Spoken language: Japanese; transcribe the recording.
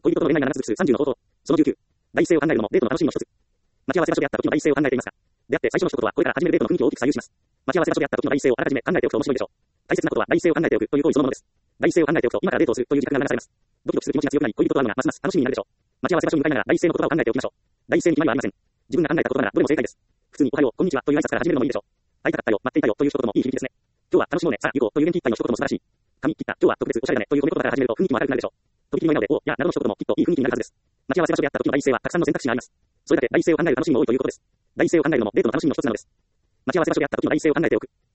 恋人との恋愛が長続く数30の冒頭。その19。第一声を考えるのもデートの楽しみの一つ。待ち合わせ場所であった時の第一声を考えていますか？であって最初の一言はこれから始めるデートの雰囲気を大きく左右します。待ち合わせ場所であった時の第一声をあらかじめ考えておくと面白いでしょう。大切なことは第一声を考えておくという行為そのものです。第一声を考えておくと今からデートをするという自覚が流されます。ドキドキする気持ちが強くなり恋人と会うのがますます楽しみになるでしょう。待ち合わせ場所に向かいながら第一声の言葉を考えておきましょう。第一声に決まりはありません。自分が考えたことならどれも正解です。普通におはよう、こんにちはという挨拶から始めるのもいいでしょう。会いたかったよ、待っていたよという一言もいい響きですね。今日は楽しもうね、さあ行こうという元気いっぱいの一言も素晴らしい。髪切った、今日は特別おしゃれだねという褒め言葉から始めると雰囲気も明るくなるでしょう。とびきりの笑顔で、お、や、などの一言もきっといい雰囲気になるはずです。待ち合わせ場所であった時の第一声はたくさんの選択肢があります。それだけ第一声を考える楽しみも多いということです。第一声を考えるのもデートの楽しみの一つなのです。待ち合わせ場所であった時の第一声を考えておく。